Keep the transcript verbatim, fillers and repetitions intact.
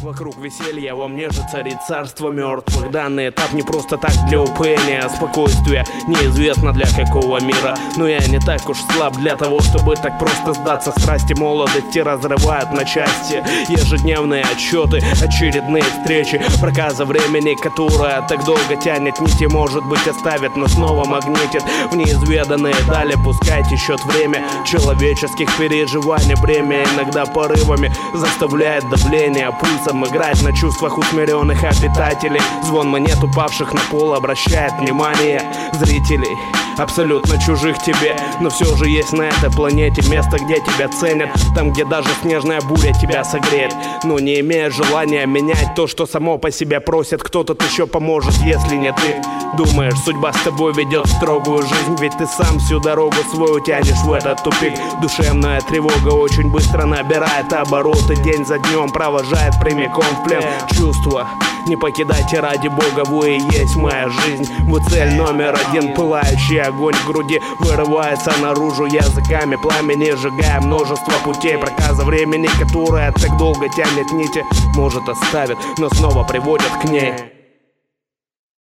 Вокруг веселья, во мне же царит царство мертвых. Данный этап не просто так для упоения, спокойствия неизвестно для какого мира. Но я не так уж слаб для того, чтобы так просто сдаться. Страсти молодости разрывают на части. Ежедневные отчеты, очередные встречи. Проказа времени, которая так долго тянет. Нити, может быть, оставит, но снова магнитит в неизведанные дали. Пускай течет время человеческих переживаний. Бремя иногда порывами заставляет давление пульса играть на чувствах усмиренных обитателей. Звон монет, упавших на пол, обращает внимание зрителей, абсолютно чужих тебе. Но все же есть на этой планете место, где тебя ценят. Там, где даже снежная буря тебя согреет. Но не имея желания менять то, что само по себе просит, кто-то еще поможет, если не ты. Думаешь, судьба с тобой ведет строгую жизнь, ведь ты сам всю дорогу свою тянешь в этот тупик. Душевная тревога очень быстро набирает обороты. День за днем провожает прямиком в плен. Чувства не покидайте ради бога, вы и есть моя жизнь. Вы цель номер один, пылающий огонь в груди вырывается наружу языками пламени, сжигая множество путей. Проказа времени, которая так долго тянет нити, может оставит, но снова приводит к ней.